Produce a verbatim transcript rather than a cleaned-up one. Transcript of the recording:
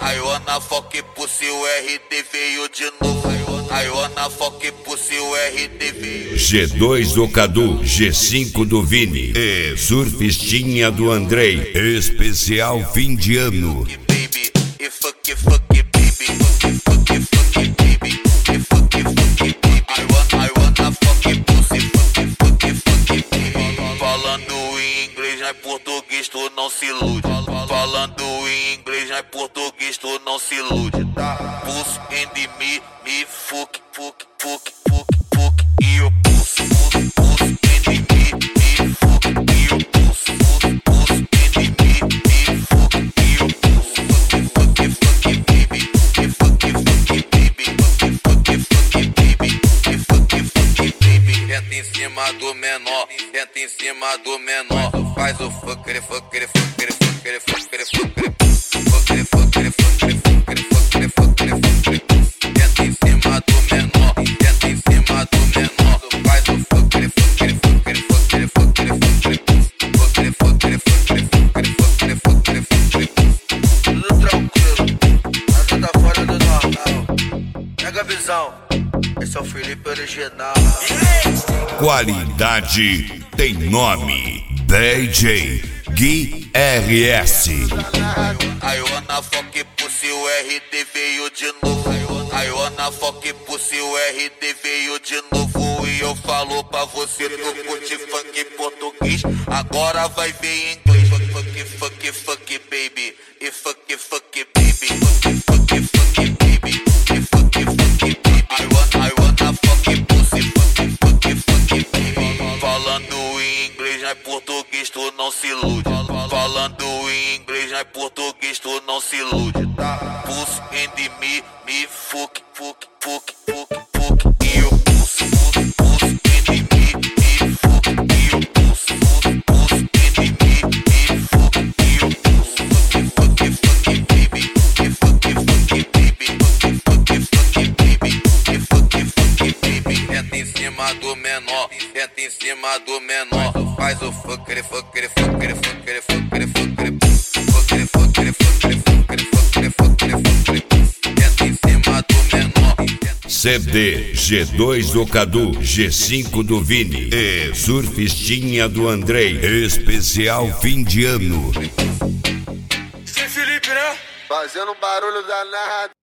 I wanna fuck pussy, o R D veio de novo. I wanna fuck pussy, o R D veio. G dois do Cadu, G cinco do Vini e Surfistinha do Andrei. Especial fim de ano. Baby, e fuck, fuck, baby. Fuck, fuck, baby. E fuck, fuck, baby. I wanna, I wanna fuck pussy, fuck, fuck, fuck, baby. Falando em inglês, não é português, tu não se ilude. Falando em inglês, não é português, tu não se ilude. Puss and me, me fuck, fuck, fuck, fuck, fuck. E eu puss, puss, puss and me, me fuck. E eu puss, puss, puss and me, me fuck. E eu puss, fuck, fuck, baby. E fuck, fuck, baby. Fuck, fuck, baby. E fuck, fuck, baby. Entra em cima do menor, entra em cima do menor. Faz o fucker, fucker, fucker, fucker, fucker, fucker. Fucker, fucker, fucker, fucker, fucker, fucker, fucker. Entra em cima do menor, entra em cima do menor. Faz o fucker, fucker, fucker, fucker, fucker, fucker. Fucker, fucker, fucker, fucker, fucker, fucker, fucker. Tudo tranquilo, nada tá fora do normal. Pega a visão, esse é o Felipe original. Qualidade tem nome. D J Gui R S. I wanna fuck pussy, o R D veio de novo. I wanna fuck pussy, o R D veio de novo. E eu falo pra você, tu curte funk português, agora vai ver em inglês. Fuck, fuck, fuck, fuck, baby. E fuck, fuck, baby. Fuck, fuck, fuck, baby. E fuck, fuck, baby. I wanna, I wanna fuck pussy, fuck, fuck, fuck, baby. Falando em inglês, não é português, tu não se ilude. Falando em inglês, não é português, tu não se ilude. Puss and me, me fuck, fuck, fuck, fuck, fuck. E eu puss, puss, puss and me, me fuck. E eu puss, puss, puss and me, me fuck. E eu puss, fuck, fuck, baby. E fuck, fuck, baby. Fuck, fuck, fuck, baby. E fuck, fuck, baby. Entra em cima do menor, entra em cima do menor. Faz o fucker, fucker, fucker, fucker, fucker, fucker. Fucker, fucker, fucker, fucker, fucker, fucker, fucker. Entra em cima do menor. C D G dois do Cadu, G cinco do Vini e Surfistinha do Andrei. Especial fim de ano. Sim, Felipe, né? Fazendo um barulho danado.